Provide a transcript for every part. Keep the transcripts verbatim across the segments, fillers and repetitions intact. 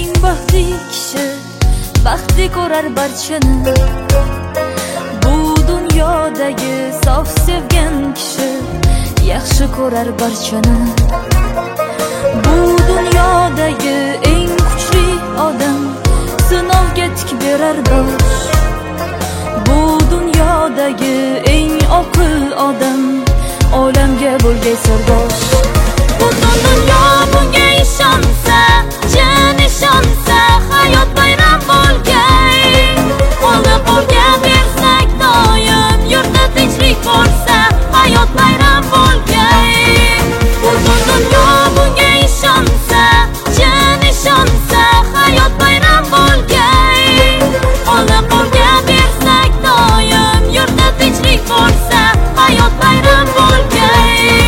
eng baxtli kishi baxtli ko'rar barchani. Bu dunyodagi sof sevgan kishi yaxshi ko'rar barchani. Bu dunyodagi eng kuchli odam sinovga tik berar bosh. Bu dunyodagi eng oqil odam olamga bo'lgay sirdosh. Butun dunyo bunga ishonsa, jin ishonsa, hayot bayram bo'lgay. Qo'lni qo'lga bersak doim, yurtda tinchlik bo'lsa, hayot bayram bo'lgay. Butun dunyo bunga ishonsa, jin ishonsa, hayot bayram bo'lgay. Qo'lni qo'lga bersak doim, yurtda tinchlik bo'lsa, hayot bayram bo'lgay.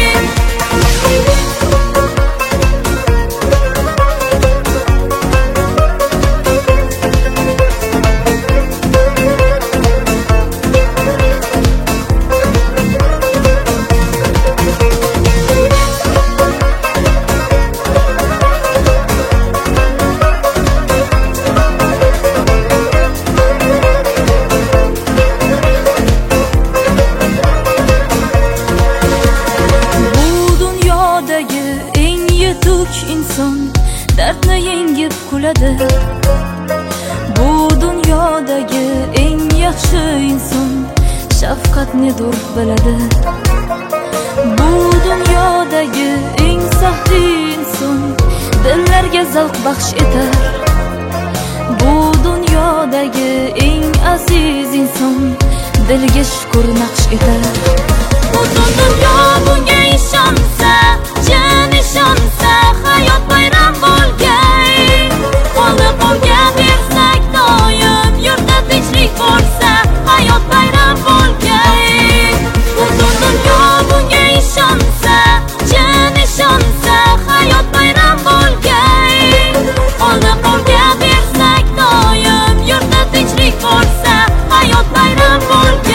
Inson dardni yengib kuladi. Bu dunyodagi eng yaxshi inson shafqatni dur biladi. Bu dunyodagi eng saxti inson dillarga zavq baxsh etar. Bu dunyodagi eng aziz inson dilga shukr naqsh etar. Butun dunyo bunga ishonsa, jin ishonsa, hayot bayram bo'lgay. Qo'lni qo'lga bersak doim, yurtda tinchlik bo'lsa, hayot bayram bo'lgay. Butun dunyo bunga ishonsa, jin ishonsa, hayot bayram bo'lgay. Qo'lni qo'lga bersak doim, yurtda tinchlik bo'lsa, hayot bayram bo'lgay.